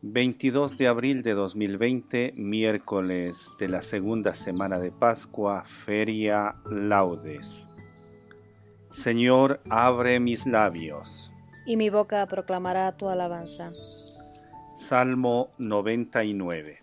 22 de abril de 2020, miércoles de la segunda semana de Pascua, Feria Laudes. Señor, abre mis labios, y mi boca proclamará tu alabanza. Salmo 99.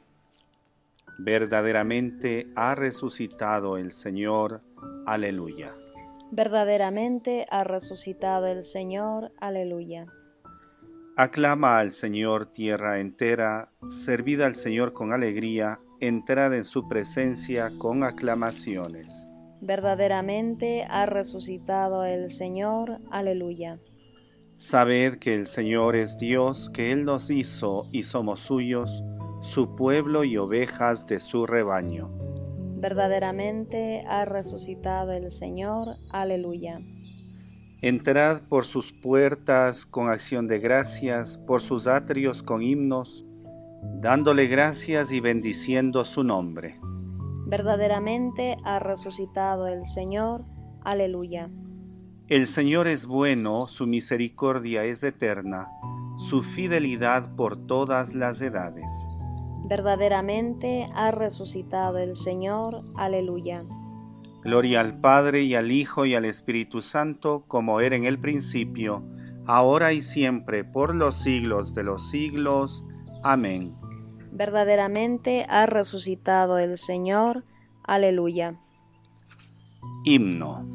Verdaderamente ha resucitado el Señor, aleluya. Verdaderamente ha resucitado el Señor, aleluya. Aclama al Señor tierra entera, servid al Señor con alegría, entrad en su presencia con aclamaciones. Verdaderamente ha resucitado el Señor, aleluya. Sabed que el Señor es Dios, que Él nos hizo y somos suyos, su pueblo y ovejas de su rebaño. Verdaderamente ha resucitado el Señor, aleluya. Entrad por sus puertas con acción de gracias, por sus atrios con himnos, dándole gracias y bendiciendo su nombre. Verdaderamente ha resucitado el Señor, aleluya. El Señor es bueno, su misericordia es eterna, su fidelidad por todas las edades. Verdaderamente ha resucitado el Señor, aleluya. Gloria al Padre y al Hijo y al Espíritu Santo, como era en el principio, ahora y siempre, por los siglos de los siglos. Amén. Verdaderamente ha resucitado el Señor, aleluya. Himno.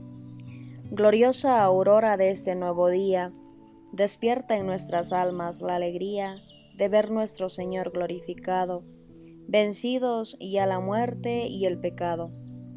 Gloriosa aurora de este nuevo día, despierta en nuestras almas la alegría de ver nuestro Señor glorificado, vencidos ya la muerte y el pecado.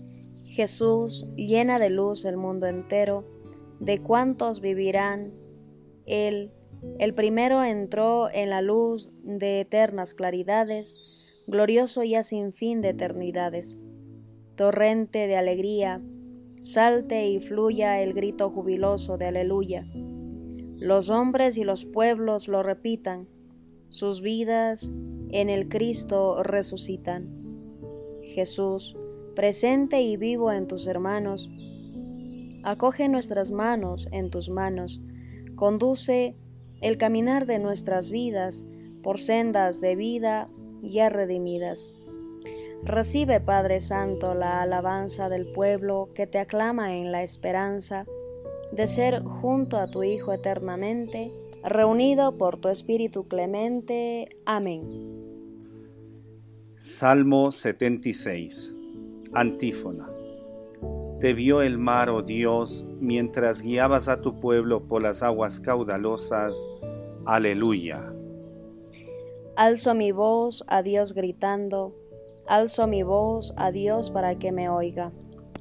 Jesús llena de luz el mundo entero, de cuantos vivirán. Él, el primero, entró en la luz de eternas claridades, glorioso ya sin fin de eternidades. Torrente de alegría, salte y fluya el grito jubiloso de aleluya. Los hombres y los pueblos lo repitan, sus vidas en el Cristo resucitan. Jesús, presente y vivo en tus hermanos, acoge nuestras manos en tus manos, conduce el caminar de nuestras vidas por sendas de vida ya redimidas. Recibe, Padre Santo, la alabanza del pueblo que te aclama en la esperanza de ser junto a tu Hijo eternamente, reunido por tu Espíritu clemente. Amén. Salmo 76. Antífona. Te vio el mar, oh Dios, mientras guiabas a tu pueblo por las aguas caudalosas. Aleluya. Alzo mi voz a Dios gritando, alzo mi voz a Dios para que me oiga.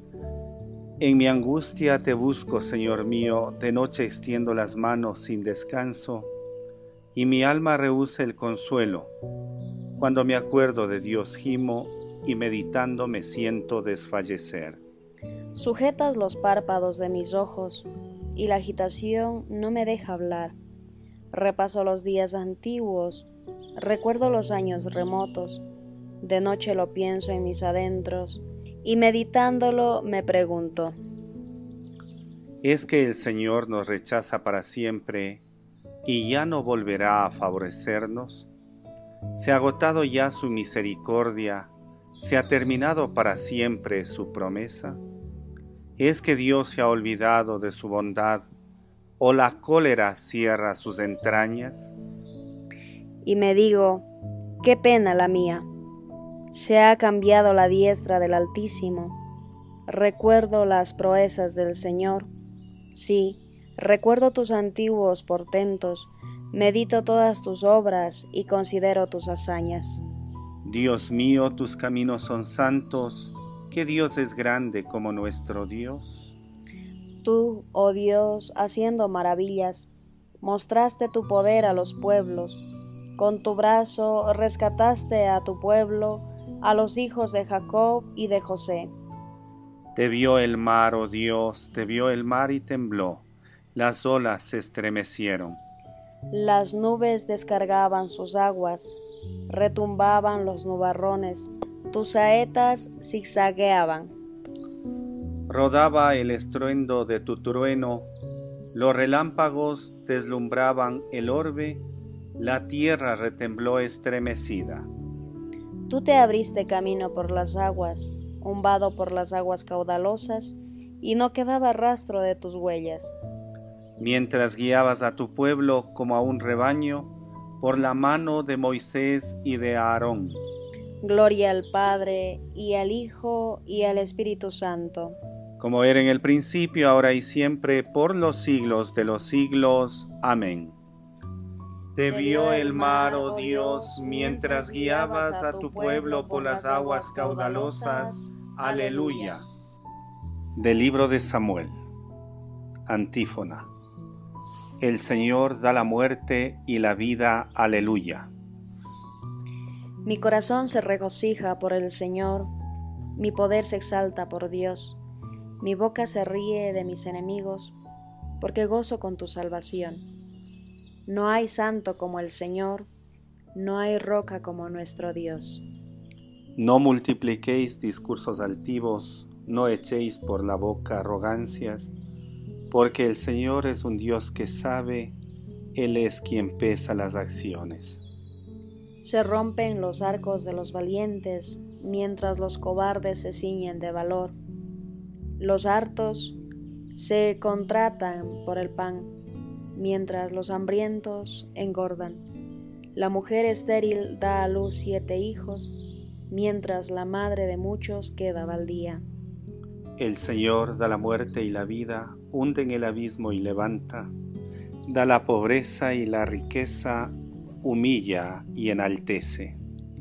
En mi angustia te busco, Señor mío, de noche extiendo las manos sin descanso, y mi alma rehúsa el consuelo. Cuando me acuerdo de Dios gimo, y meditando me siento desfallecer. Sujetas los párpados de mis ojos, y la agitación no me deja hablar. Repaso los días antiguos, recuerdo los años remotos, de noche lo pienso en mis adentros, y meditándolo me pregunto: ¿es que el Señor nos rechaza para siempre y ya no volverá a favorecernos? ¿Se ha agotado ya su misericordia? ¿Se ha terminado para siempre su promesa? ¿Es que Dios se ha olvidado de su bondad o la cólera cierra sus entrañas? Y me digo: qué pena la mía. Se ha cambiado la diestra del Altísimo. Recuerdo las proezas del Señor. Sí, recuerdo tus antiguos portentos, medito todas tus obras y considero tus hazañas. Dios mío, tus caminos son santos. ¿Qué Dios es grande como nuestro Dios? Tú, oh Dios, haciendo maravillas, mostraste tu poder a los pueblos. Con tu brazo rescataste a tu pueblo, a los hijos de Jacob y de José. Te vio el mar, oh Dios, te vio el mar y tembló, las olas se estremecieron. Las nubes descargaban sus aguas, retumbaban los nubarrones, tus saetas zigzagueaban. Rodaba el estruendo de tu trueno, los relámpagos deslumbraban el orbe, La tierra retembló estremecida. Tú te abriste camino por las aguas, un vado por las aguas caudalosas, y no quedaba rastro de tus huellas. Mientras guiabas a tu pueblo como a un rebaño, por la mano de Moisés y de Aarón. Gloria al Padre, y al Hijo, y al Espíritu Santo. Como era en el principio, ahora y siempre, por los siglos de los siglos. Amén. Te vio el mar, oh Dios, mientras guiabas a tu pueblo por las aguas caudalosas. Aleluya. Del libro de Samuel. Antífona. El Señor da la muerte y la vida. Aleluya. Mi corazón se regocija por el Señor, mi poder se exalta por Dios. Mi boca se ríe de mis enemigos, porque gozo con tu salvación. No hay santo como el Señor, no hay roca como nuestro Dios. No multipliquéis discursos altivos, no echéis por la boca arrogancias, porque el Señor es un Dios que sabe, Él es quien pesa las acciones. Se rompen los arcos de los valientes, mientras los cobardes se ciñen de valor. Los hartos se contratan por el pan, mientras los hambrientos engordan. La mujer estéril da a luz 7 hijos, mientras la madre de muchos queda baldía. El Señor da la muerte y la vida, hunde en el abismo y levanta, da la pobreza y la riqueza, humilla y enaltece.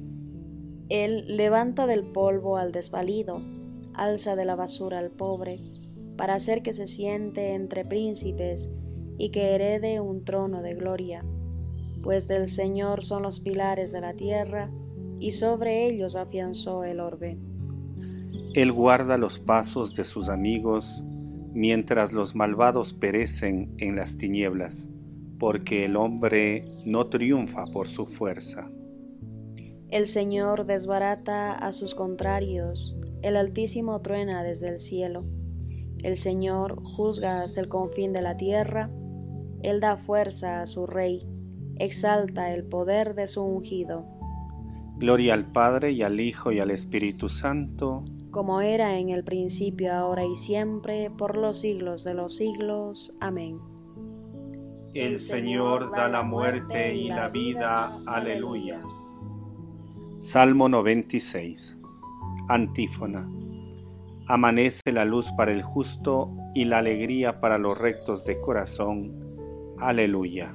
Él levanta del polvo al desvalido, alza de la basura al pobre, para hacer que se siente entre príncipes y que herede un trono de gloria. Pues del Señor son los pilares de la tierra, y sobre ellos afianzó el orbe. Él guarda los pasos de sus amigos, mientras los malvados perecen en las tinieblas, porque el hombre no triunfa por su fuerza. El Señor desbarata a sus contrarios, el Altísimo truena desde el cielo. El Señor juzga hasta el confín de la tierra, Él da fuerza a su rey, exalta el poder de su ungido. Gloria al Padre y al Hijo y al Espíritu Santo, como era en el principio, ahora y siempre, por los siglos de los siglos. Amén. El Señor da la muerte y la vida. Aleluya. Salmo 96. Antífona. Amanece la luz para el justo y la alegría para los rectos de corazón. Aleluya.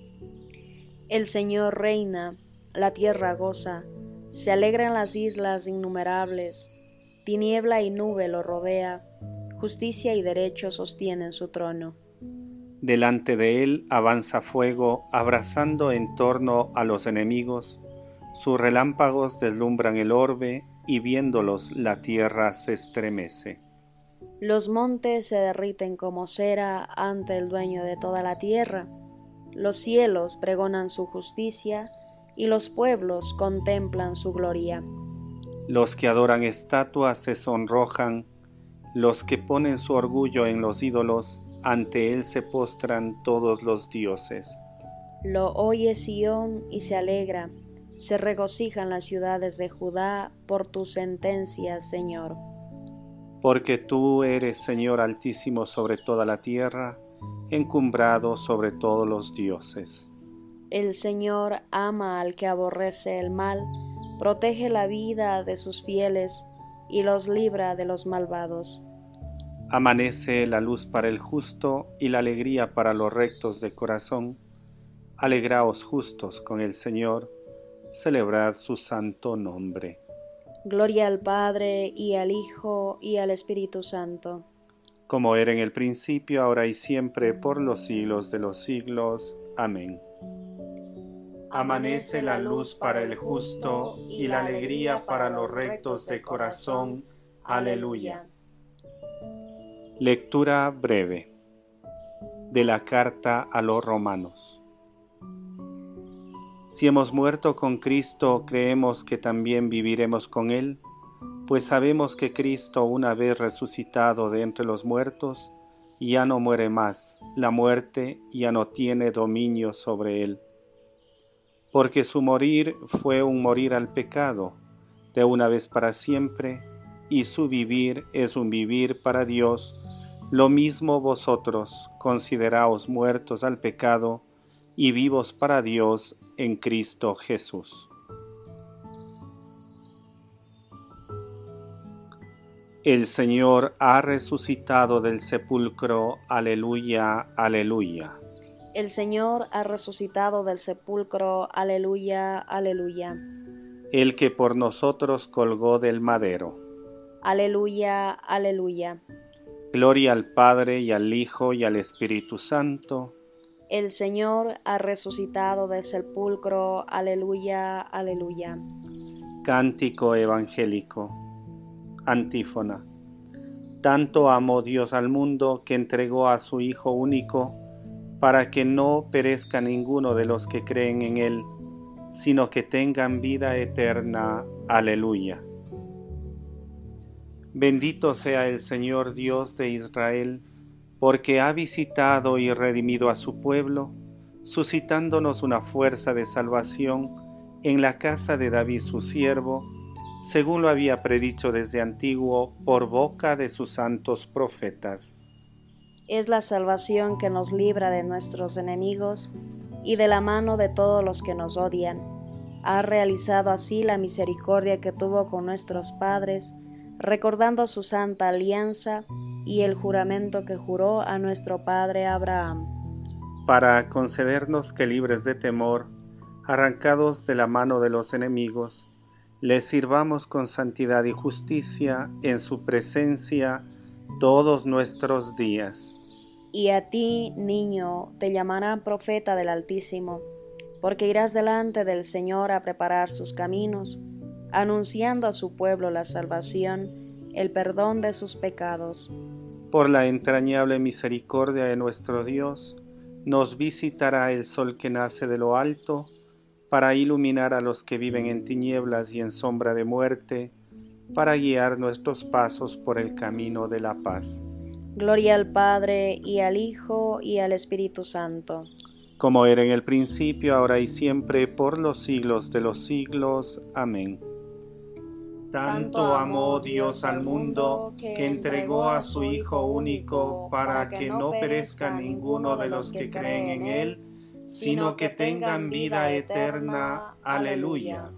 El Señor reina, la tierra goza, se alegran las islas innumerables, tiniebla y nube lo rodea, justicia y derecho sostienen su trono. Delante de él avanza fuego, abrazando en torno a los enemigos. Sus relámpagos deslumbran el orbe, y viéndolos la tierra se estremece. Los montes se derriten como cera ante el dueño de toda la tierra. Los cielos pregonan su justicia, y los pueblos contemplan su gloria. Los que adoran estatuas se sonrojan, los que ponen su orgullo en los ídolos, ante él se postran todos los dioses. Lo oye Sión y se alegra, se regocijan las ciudades de Judá por tus sentencias, Señor. Porque tú eres, Señor, altísimo sobre toda la tierra, encumbrado sobre todos los dioses. El Señor ama al que aborrece el mal, protege la vida de sus fieles y los libra de los malvados. Amanece la luz para el justo y la alegría para los rectos de corazón. Alegraos justos con el Señor, celebrad su santo nombre. Gloria al Padre, y al Hijo, y al Espíritu Santo. Como era en el principio, ahora y siempre, por los siglos de los siglos. Amén. Amanece la luz para el justo y la alegría para los rectos de corazón. Aleluya. Lectura breve de la carta a los Romanos. Si hemos muerto con Cristo, creemos que también viviremos con Él, pues sabemos que Cristo, una vez resucitado de entre los muertos, ya no muere más, la muerte ya no tiene dominio sobre Él. porque su morir fue un morir al pecado, de una vez para siempre, y su vivir es un vivir para Dios. Lo mismo vosotros, consideraos muertos al pecado y vivos para Dios en Cristo Jesús. El Señor ha resucitado del sepulcro. Aleluya, aleluya. El Señor ha resucitado del sepulcro. Aleluya, aleluya. El que por nosotros colgó del madero. Aleluya, aleluya. Gloria al Padre y al Hijo y al Espíritu Santo. El Señor ha resucitado del sepulcro. Aleluya, aleluya. Cántico evangélico. Antífona. Tanto amó Dios al mundo que entregó a su Hijo único, para que no perezca ninguno de los que creen en Él, sino que tengan vida eterna. Aleluya. Bendito sea el Señor Dios de Israel, porque ha visitado y redimido a su pueblo, suscitándonos una fuerza de salvación en la casa de David su siervo, según lo había predicho desde antiguo por boca de sus santos profetas. Es la salvación que nos libra de nuestros enemigos y de la mano de todos los que nos odian. Ha realizado así la misericordia que tuvo con nuestros padres, recordando su santa alianza y el juramento que juró a nuestro padre Abraham. Para concedernos que, libres de temor, arrancados de la mano de los enemigos, les sirvamos con santidad y justicia en su presencia todos nuestros días. Y a ti, niño, te llamarán profeta del Altísimo, porque irás delante del Señor a preparar sus caminos, anunciando a su pueblo la salvación, el perdón de sus pecados. Por la entrañable misericordia de nuestro Dios, nos visitará el sol que nace de lo alto, para iluminar a los que viven en tinieblas y en sombra de muerte, para guiar nuestros pasos por el camino de la paz. Gloria al Padre, y al Hijo, y al Espíritu Santo. Como era en el principio, ahora y siempre, por los siglos de los siglos. Amén. Tanto amó Dios al mundo, que entregó a su Hijo único, para que no perezca ninguno de los que creen en Él, sino que tengan vida eterna. Aleluya.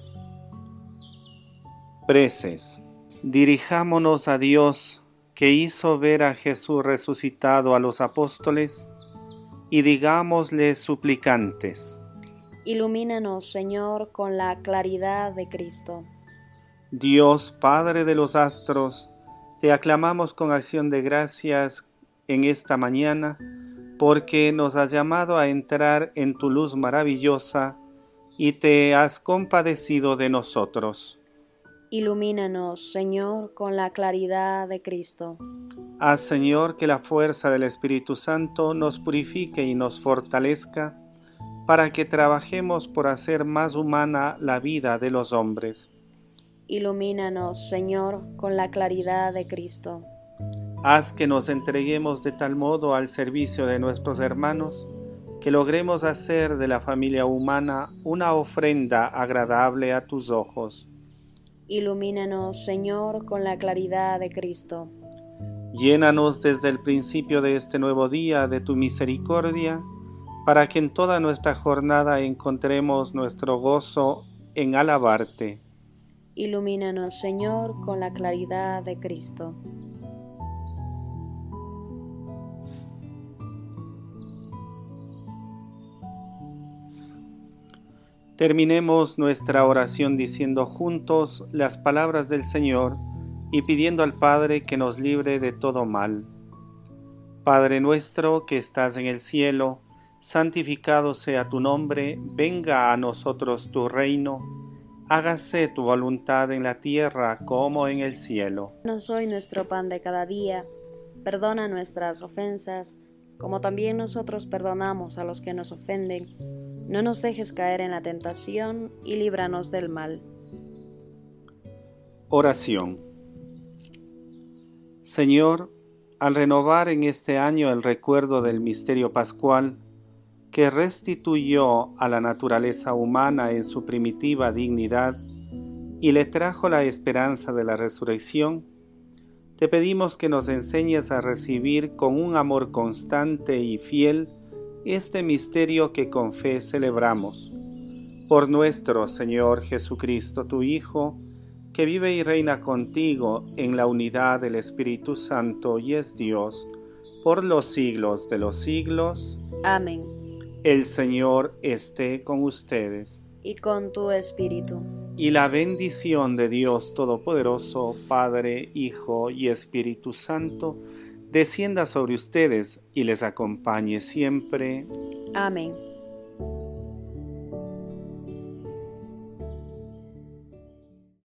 Preces. Dirijámonos a Dios, que hizo ver a Jesús resucitado a los apóstoles, y digámosle suplicantes: Ilumínanos, Señor, con la claridad de Cristo. Dios, Padre de los astros, te aclamamos con acción de gracias en esta mañana, porque nos has llamado a entrar en tu luz maravillosa y te has compadecido de nosotros. Ilumínanos, Señor, con la claridad de Cristo. Haz, Señor, que la fuerza del Espíritu Santo nos purifique y nos fortalezca, para que trabajemos por hacer más humana la vida de los hombres. Ilumínanos, Señor, con la claridad de Cristo. Haz que nos entreguemos de tal modo al servicio de nuestros hermanos, que logremos hacer de la familia humana una ofrenda agradable a tus ojos. Ilumínanos, Señor, con la claridad de Cristo. Llénanos desde el principio de este nuevo día de tu misericordia, para que en toda nuestra jornada encontremos nuestro gozo en alabarte. Ilumínanos, Señor, con la claridad de Cristo. Terminemos nuestra oración diciendo juntos las palabras del Señor y pidiendo al Padre que nos libre de todo mal. Padre nuestro que estás en el cielo, santificado sea tu nombre, venga a nosotros tu reino, hágase tu voluntad en la tierra como en el cielo. Danos hoy nuestro pan de cada día, perdona nuestras ofensas, como también nosotros perdonamos a los que nos ofenden. No nos dejes caer en la tentación y líbranos del mal. Oración. Señor, al renovar en este año el recuerdo del misterio pascual, que restituyó a la naturaleza humana en su primitiva dignidad y le trajo la esperanza de la resurrección, te pedimos que nos enseñes a recibir con un amor constante y fiel este misterio que con fe celebramos. Por nuestro Señor Jesucristo, tu Hijo, que vive y reina contigo en la unidad del Espíritu Santo y es Dios, por los siglos de los siglos. Amén. El Señor esté con ustedes. Y con tu espíritu. Y la bendición de Dios Todopoderoso, Padre, Hijo y Espíritu Santo, descienda sobre ustedes y les acompañe siempre. Amén.